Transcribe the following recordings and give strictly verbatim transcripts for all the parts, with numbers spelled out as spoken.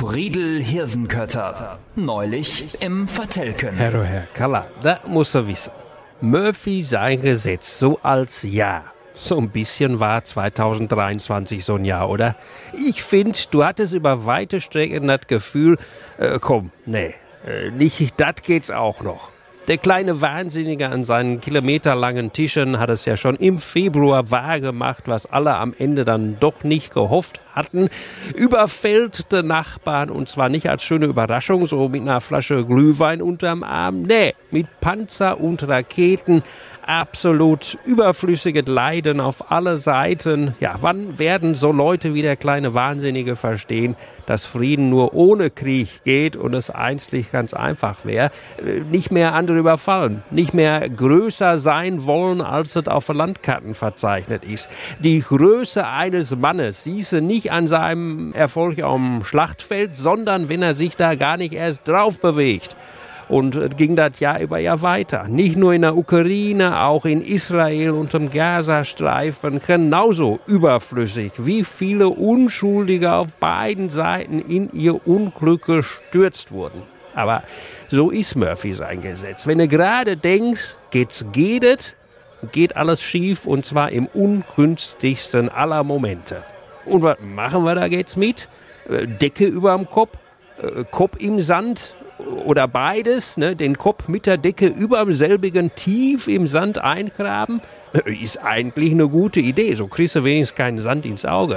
Friedel Hirsenkötter. Neulich im Vertelken. Herr, Herr Kalla, da muss er wissen. Murphy sein Gesetz, so als Jahr. So ein bisschen war zwanzig dreiundzwanzig so ein Jahr, oder? Ich find, du hattest über weite Strecken das Gefühl, äh, komm, nee, äh, nicht das geht's auch noch. Der kleine Wahnsinnige an seinen kilometerlangen Tischen hat es ja schon im Februar wahrgemacht, was alle am Ende dann doch nicht gehofft hatten. Überfällt den Nachbarn, und zwar nicht als schöne Überraschung, so mit einer Flasche Glühwein unterm Arm. Nee, mit Panzer und Raketen. Absolut überflüssiges Leiden auf alle Seiten. Ja, wann werden so Leute wie der kleine Wahnsinnige verstehen, dass Frieden nur ohne Krieg geht und es einzig ganz einfach wäre? Nicht mehr andere überfallen, nicht mehr größer sein wollen, als es auf Landkarten verzeichnet ist. Die Größe eines Mannes hieße nicht an seinem Erfolg am Schlachtfeld, sondern wenn er sich da gar nicht erst drauf bewegt. Und es ging das Jahr über Jahr weiter. Nicht nur in der Ukraine, auch in Israel und im Gazastreifen genauso überflüssig, wie viele Unschuldige auf beiden Seiten in ihr Unglück gestürzt wurden. Aber so ist Murphy sein Gesetz. Wenn du gerade denkst, geht's geht, geht alles schief, und zwar im ungünstigsten aller Momente. Und was machen wir da jetzt mit? Decke überm Kopf, Kopf im Sand, oder beides, ne, den Kopf mit der Decke überm selbigen tief im Sand eingraben, ist eigentlich eine gute Idee. So kriegst du wenigstens keinen Sand ins Auge.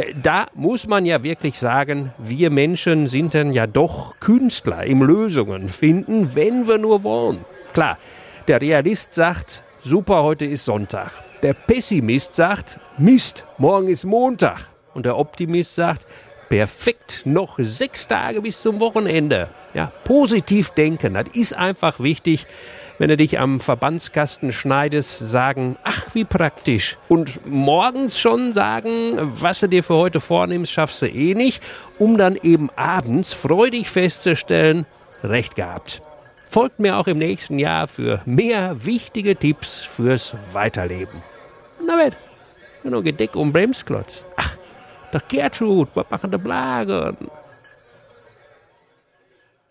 Da muss man ja wirklich sagen, wir Menschen sind dann ja doch Künstler im Lösungen finden, wenn wir nur wollen. Klar, der Realist sagt, super, heute ist Sonntag. Der Pessimist sagt, Mist, morgen ist Montag. Und der Optimist sagt, perfekt, noch sechs Tage bis zum Wochenende. Ja, positiv denken, das ist einfach wichtig. Wenn du dich am Verbandskasten schneidest, sagen, ach, wie praktisch. Und morgens schon sagen, was du dir für heute vornimmst, schaffst du eh nicht, um dann eben abends freudig festzustellen, recht gehabt. Folgt mir auch im nächsten Jahr für mehr wichtige Tipps fürs Weiterleben. Na wett, noch Gedeck und Bremsklotz. Ach, doch Gertrud, was machen die Blagen?